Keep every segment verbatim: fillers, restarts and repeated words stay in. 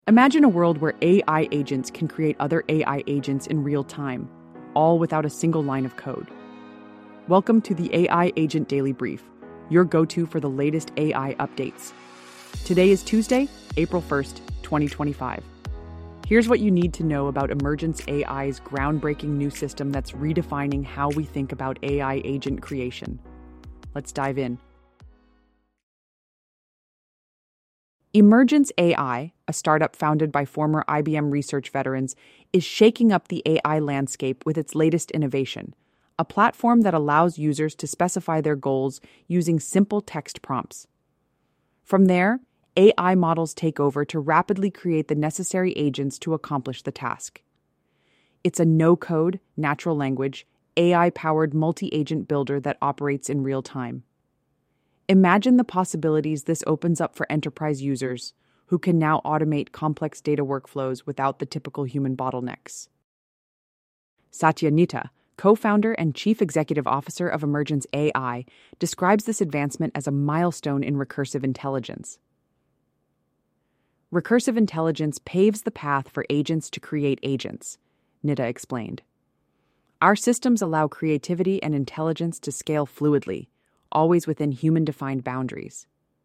Imagine a world where A I agents can create other A I agents in real time, all without a single line of code. Welcome to the A I Agent Daily Brief, your go-to for the latest A I updates. Today is Tuesday, April first, twenty twenty-five. Here's what you need to know about Emergence A I's groundbreaking new system that's redefining how we think about A I agent creation. Let's dive in. Emergence A I, a startup founded by former I B M research veterans, is shaking up the A I landscape with its latest innovation, a platform that allows users to specify their goals using simple text prompts. From there, A I models take over to rapidly create the necessary agents to accomplish the task. It's a no-code, natural language, A I-powered multi-agent builder that operates in real time. Imagine the possibilities this opens up for enterprise users, who can now automate complex data workflows without the typical human bottlenecks. Satya Nita, co-founder and chief executive officer of Emergence A I, describes this advancement as a milestone in recursive intelligence. Recursive intelligence paves the path for agents to create agents, Nita explained. Our systems allow creativity and intelligence to scale fluidly, always within human-defined boundaries.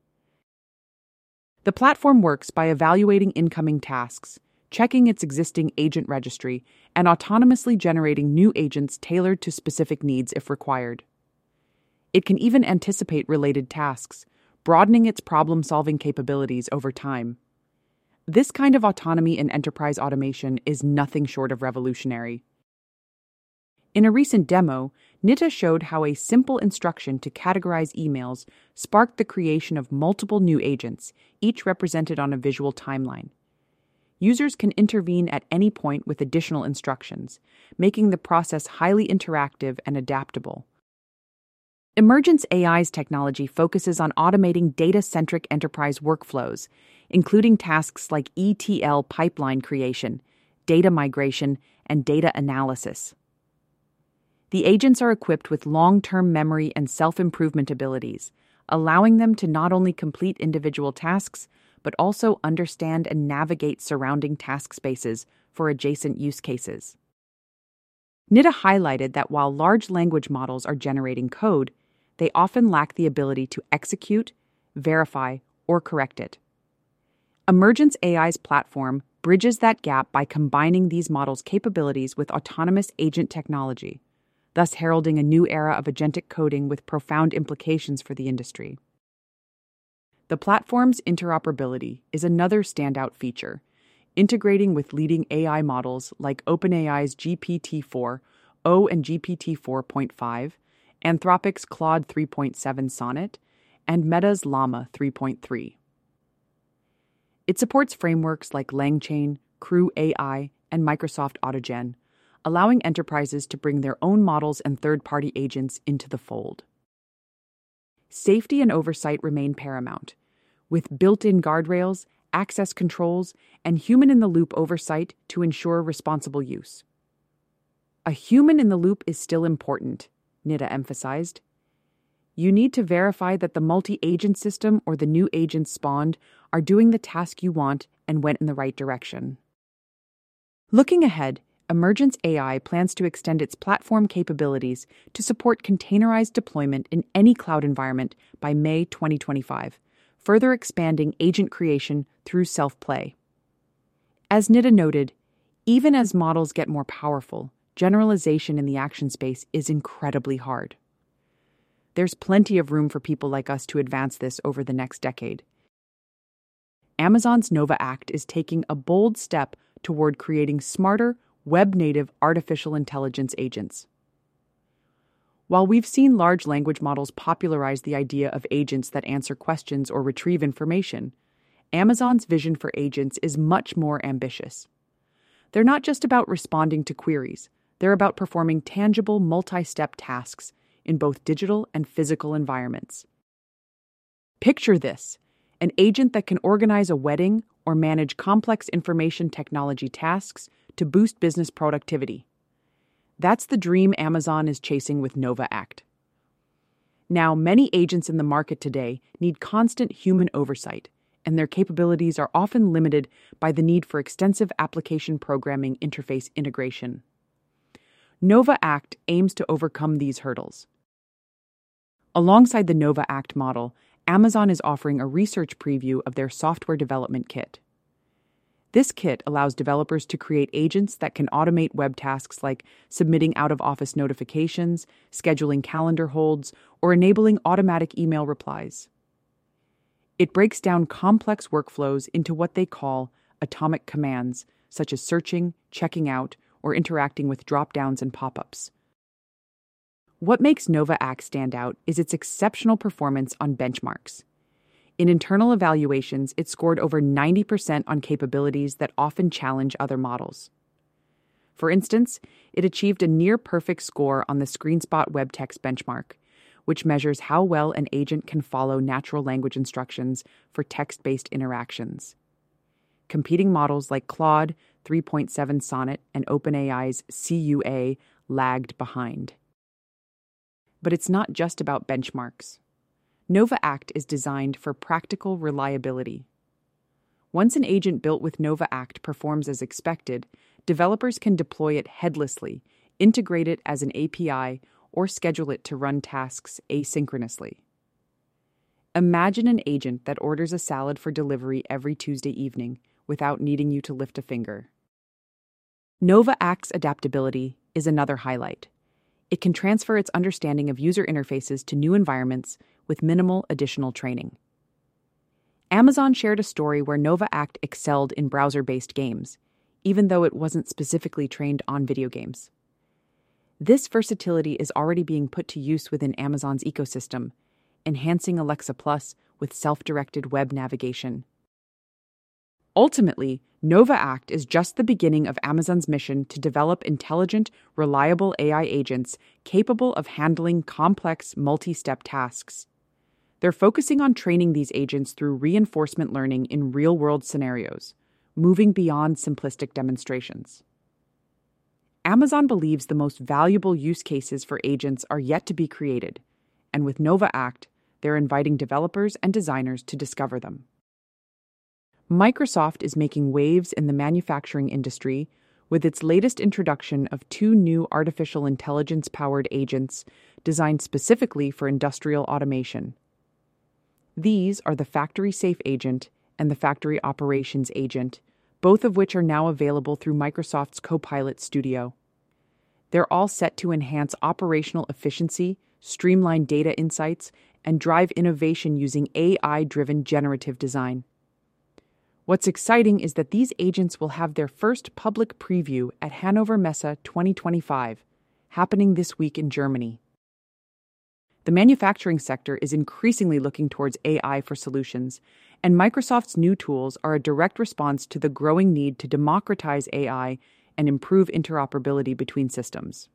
The platform works by evaluating incoming tasks, checking its existing agent registry, and autonomously generating new agents tailored to specific needs if required. It can even anticipate related tasks, broadening its problem-solving capabilities over time. This kind of autonomy in enterprise automation is nothing short of revolutionary. In a recent demo, Nita showed how a simple instruction to categorize emails sparked the creation of multiple new agents, each represented on a visual timeline. Users can intervene at any point with additional instructions, making the process highly interactive and adaptable. Emergence A I's technology focuses on automating data-centric enterprise workflows, including tasks like E T L pipeline creation, data migration, and data analysis. The agents are equipped with long-term memory and self-improvement abilities, allowing them to not only complete individual tasks, but also understand and navigate surrounding task spaces for adjacent use cases. Nita highlighted that while large language models are generating code, they often lack the ability to execute, verify, or correct it. Emergence A I's platform bridges that gap by combining these models' capabilities with autonomous agent technology, thus heralding a new era of agentic coding with profound implications for the industry. The platform's interoperability is another standout feature, integrating with leading A I models like OpenAI's G P T four, O and G P T four point five, Anthropic's Claude three point seven Sonnet, and Meta's Llama three point three. It supports frameworks like LangChain, Crew A I, and Microsoft AutoGen, allowing enterprises to bring their own models and third-party agents into the fold. Safety and oversight remain paramount, with built-in guardrails, access controls, and human-in-the-loop oversight to ensure responsible use. A human-in-the-loop is still important, Nita emphasized. You need to verify that the multi-agent system or the new agents spawned are doing the task you want and went in the right direction. Looking ahead, Emergence A I plans to extend its platform capabilities to support containerized deployment in any cloud environment by May twenty twenty-five, further expanding agent creation through self-play. As Nita noted, even as models get more powerful, generalization in the action space is incredibly hard. There's plenty of room for people like us to advance this over the next decade. Amazon's Nova Act is taking a bold step toward creating smarter, web-native artificial intelligence agents. While we've seen large language models popularize the idea of agents that answer questions or retrieve information, Amazon's vision for agents is much more ambitious. They're not just about responding to queries, they're about performing tangible multi-step tasks in both digital and physical environments. Picture this: an agent that can organize a wedding or manage complex information technology tasks to boost business productivity. That's the dream Amazon is chasing with Nova Act. Now, many agents in the market today need constant human oversight, and their capabilities are often limited by the need for extensive application programming interface integration. Nova Act aims to overcome these hurdles. Alongside the Nova Act model, Amazon is offering a research preview of their software development kit. This kit allows developers to create agents that can automate web tasks like submitting out-of-office notifications, scheduling calendar holds, or enabling automatic email replies. It breaks down complex workflows into what they call atomic commands, such as searching, checking out, or interacting with drop-downs and pop-ups. What makes Nova Act stand out is its exceptional performance on benchmarks. In internal evaluations, it scored over ninety percent on capabilities that often challenge other models. For instance, it achieved a near-perfect score on the ScreenSpot web text benchmark, which measures how well an agent can follow natural language instructions for text-based interactions. Competing models like Claude, three point seven Sonnet, and OpenAI's C U A lagged behind. But it's not just about benchmarks. Nova Act is designed for practical reliability. Once an agent built with Nova Act performs as expected, developers can deploy it headlessly, integrate it as an A P I, or schedule it to run tasks asynchronously. Imagine an agent that orders a salad for delivery every Tuesday evening without needing you to lift a finger. Nova Act's adaptability is another highlight. It can transfer its understanding of user interfaces to new environments with minimal additional training. Amazon shared a story where Nova Act excelled in browser-based games, even though it wasn't specifically trained on video games. This versatility is already being put to use within Amazon's ecosystem, enhancing Alexa Plus with self-directed web navigation. Ultimately, Nova Act is just the beginning of Amazon's mission to develop intelligent, reliable A I agents capable of handling complex, multi-step tasks. They're focusing on training these agents through reinforcement learning in real-world scenarios, moving beyond simplistic demonstrations. Amazon believes the most valuable use cases for agents are yet to be created, and with Nova Act, they're inviting developers and designers to discover them. Microsoft is making waves in the manufacturing industry with its latest introduction of two new artificial intelligence-powered agents designed specifically for industrial automation. These are the Factory Safe Agent and the Factory Operations Agent, both of which are now available through Microsoft's Copilot Studio. They're all set to enhance operational efficiency, streamline data insights, and drive innovation using A I-driven generative design. What's exciting is that these agents will have their first public preview at Hannover Messe twenty twenty-five, happening this week in Germany. The manufacturing sector is increasingly looking towards A I for solutions, and Microsoft's new tools are a direct response to the growing need to democratize A I and improve interoperability between systems.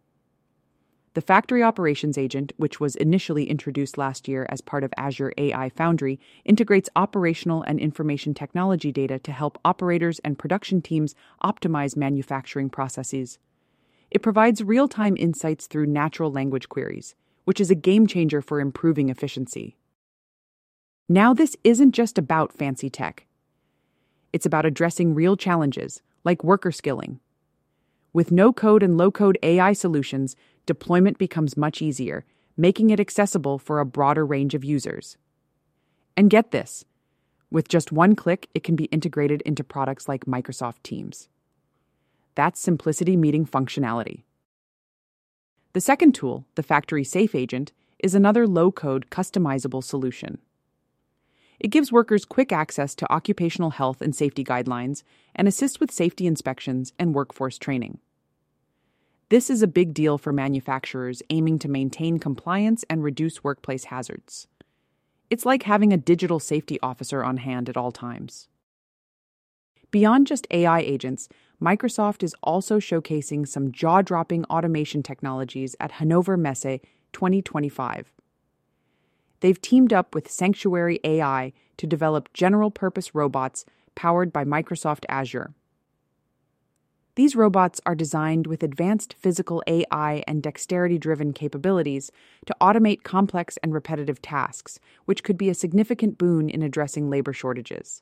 The Factory Operations Agent, which was initially introduced last year as part of Azure A I Foundry, integrates operational and information technology data to help operators and production teams optimize manufacturing processes. It provides real-time insights through natural language queries, which is a game-changer for improving efficiency. Now, this isn't just about fancy tech. It's about addressing real challenges, like worker skilling. With no-code and low-code A I solutions, deployment becomes much easier, making it accessible for a broader range of users. And get this, with just one click, it can be integrated into products like Microsoft Teams. That's simplicity meeting functionality. The second tool, the Factory Safe Agent, is another low-code, customizable solution. It gives workers quick access to occupational health and safety guidelines and assists with safety inspections and workforce training. This is a big deal for manufacturers aiming to maintain compliance and reduce workplace hazards. It's like having a digital safety officer on hand at all times. Beyond just A I agents, Microsoft is also showcasing some jaw-dropping automation technologies at Hannover Messe twenty twenty-five. They've teamed up with Sanctuary A I to develop general-purpose robots powered by Microsoft Azure. These robots are designed with advanced physical A I and dexterity-driven capabilities to automate complex and repetitive tasks, which could be a significant boon in addressing labor shortages.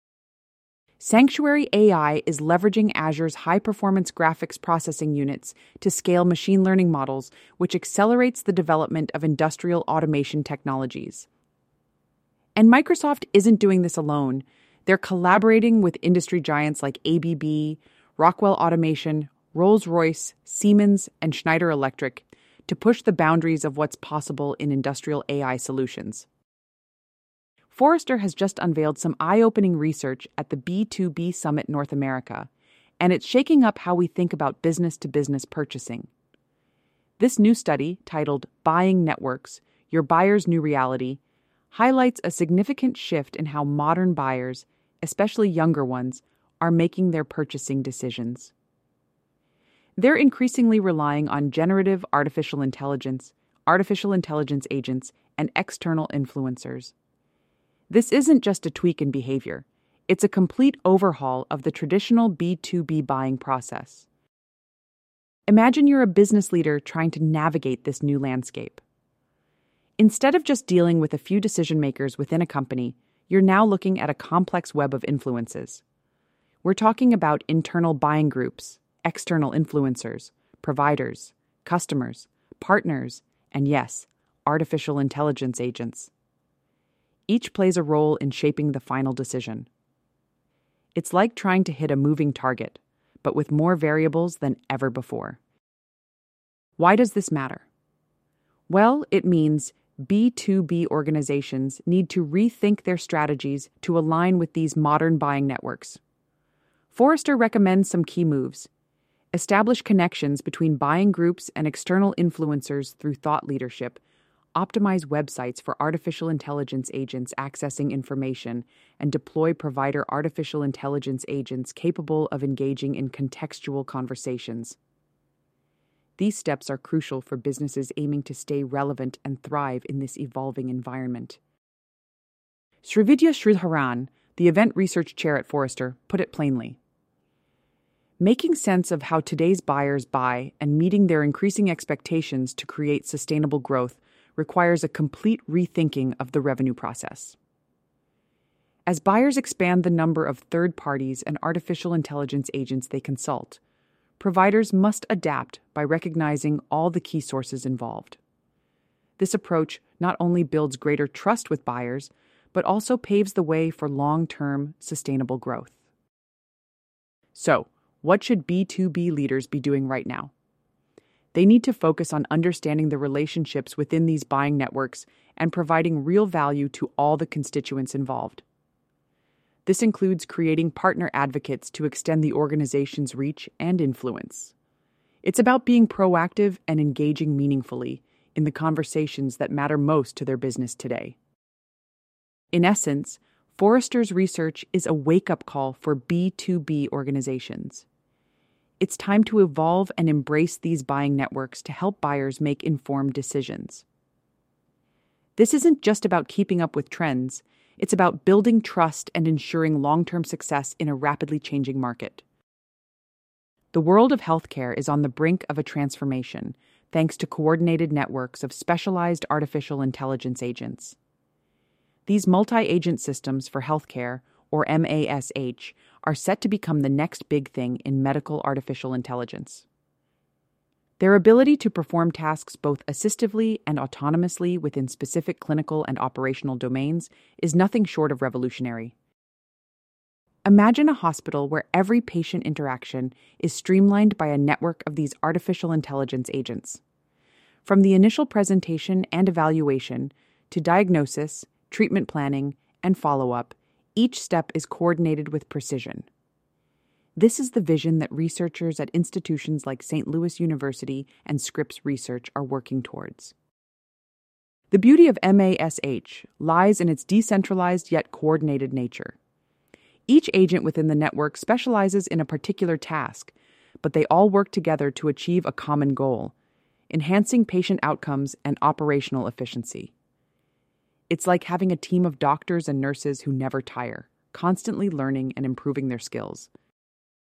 Sanctuary A I is leveraging Azure's high-performance graphics processing units to scale machine learning models, which accelerates the development of industrial automation technologies. And Microsoft isn't doing this alone. They're collaborating with industry giants like A B B, Rockwell Automation, Rolls-Royce, Siemens, and Schneider Electric to push the boundaries of what's possible in industrial A I solutions. Forrester has just unveiled some eye-opening research at the B two B Summit North America, and it's shaking up how we think about business-to-business purchasing. This new study, titled Buying Networks: Your Buyer's New Reality, highlights a significant shift in how modern buyers, especially younger ones, are making their purchasing decisions. They're increasingly relying on generative artificial intelligence, artificial intelligence agents, and external influencers. This isn't just a tweak in behavior. It's a complete overhaul of the traditional B two B buying process. Imagine you're a business leader trying to navigate this new landscape. Instead of just dealing with a few decision makers within a company, you're now looking at a complex web of influences. We're talking about internal buying groups, external influencers, providers, customers, partners, and yes, artificial intelligence agents. Each plays a role in shaping the final decision. It's like trying to hit a moving target, but with more variables than ever before. Why does this matter? Well, it means B two B organizations need to rethink their strategies to align with these modern buying networks. Forrester recommends some key moves. Establish connections between buying groups and external influencers through thought leadership. Optimize websites for artificial intelligence agents accessing information, and deploy provider artificial intelligence agents capable of engaging in contextual conversations. These steps are crucial for businesses aiming to stay relevant and thrive in this evolving environment. Srividya Sridharan, the event research chair at Forrester, put it plainly. Making sense of how today's buyers buy and meeting their increasing expectations to create sustainable growth requires a complete rethinking of the revenue process. As buyers expand the number of third parties and artificial intelligence agents they consult, providers must adapt by recognizing all the key sources involved. This approach not only builds greater trust with buyers, but also paves the way for long-term, sustainable growth. So, what should B two B leaders be doing right now? They need to focus on understanding the relationships within these buying networks and providing real value to all the constituents involved. This includes creating partner advocates to extend the organization's reach and influence. It's about being proactive and engaging meaningfully in the conversations that matter most to their business today. In essence, Forrester's research is a wake-up call for B two B organizations. It's time to evolve and embrace these buying networks to help buyers make informed decisions. This isn't just about keeping up with trends, it's about building trust and ensuring long-term success in a rapidly changing market. The world of healthcare is on the brink of a transformation, thanks to coordinated networks of specialized artificial intelligence agents. These multi-agent systems for healthcare, or M A S H, are set to become the next big thing in medical artificial intelligence. Their ability to perform tasks both assistively and autonomously within specific clinical and operational domains is nothing short of revolutionary. Imagine a hospital where every patient interaction is streamlined by a network of these artificial intelligence agents. From the initial presentation and evaluation to diagnosis, treatment planning, and follow-up, each step is coordinated with precision. This is the vision that researchers at institutions like Saint Louis University and Scripps Research are working towards. The beauty of M A S H lies in its decentralized yet coordinated nature. Each agent within the network specializes in a particular task, but they all work together to achieve a common goal: enhancing patient outcomes and operational efficiency. It's like having a team of doctors and nurses who never tire, constantly learning and improving their skills.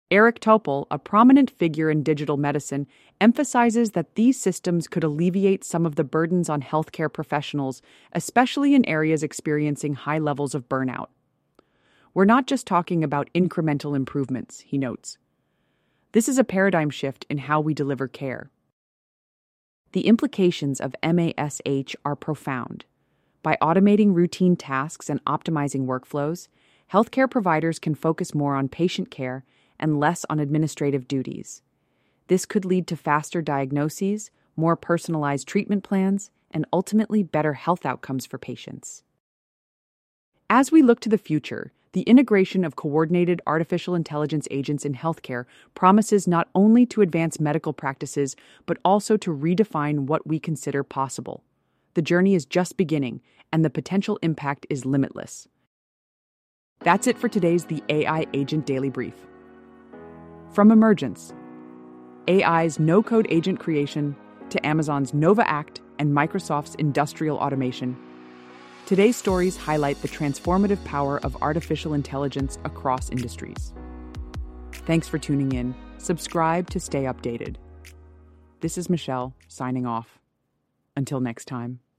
Eric Topol, a prominent figure in digital medicine, emphasizes that these systems could alleviate some of the burdens on healthcare professionals, especially in areas experiencing high levels of burnout. We're not just talking about incremental improvements, he notes. This is a paradigm shift in how we deliver care. The implications of M A S H are profound. By automating routine tasks and optimizing workflows, healthcare providers can focus more on patient care and less on administrative duties. This could lead to faster diagnoses, more personalized treatment plans, and ultimately better health outcomes for patients. As we look to the future, the integration of coordinated artificial intelligence agents in healthcare promises not only to advance medical practices, but also to redefine what we consider possible. The journey is just beginning, and the potential impact is limitless. That's it for today's The A I Agent Daily Brief. From Emergence, A I's no-code agent creation, to Amazon's Nova Act and Microsoft's industrial automation, today's stories highlight the transformative power of artificial intelligence across industries. Thanks for tuning in. Subscribe to stay updated. This is Michelle, signing off. Until next time.